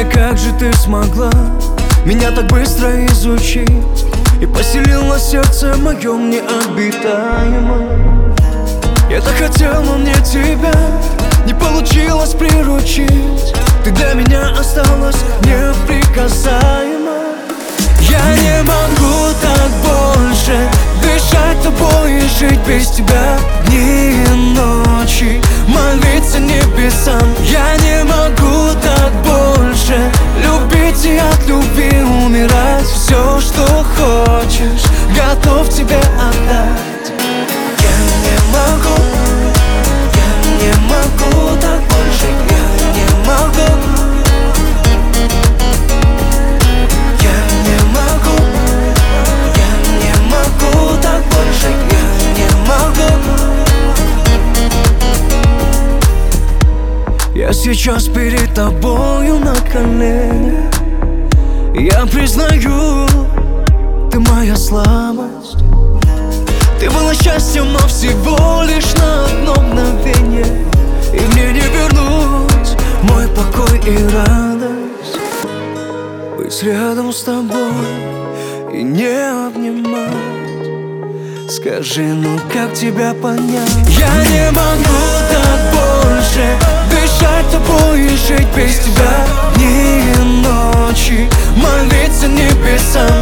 как же ты смогла меня так быстро изучить и поселила сердце моем необитаемом? Я так хотел, но мне тебя не получилось приручить. Ты для меня осталась неприкасаема. Я не могу так больше дышать тобой и жить без тебя дни и ночи, молиться небесам. Я не могу так больше любить и от любви умирать. Все, что хочешь, готов тебе отдать. Я не могу так больше, я не могу. Я не могу так больше, я не могу. Я сейчас перед тобою на коленях. Я признаю, ты моя слабость. Ты была счастьем, но всего лишь на одно мгновение. И мне не вернуть мой покой и радость. Быть рядом с тобой и не обнимать. Скажи, ну как тебя понять? Я не могу так больше дышать тобой и жить без тебя дни и ночи, молиться небесам.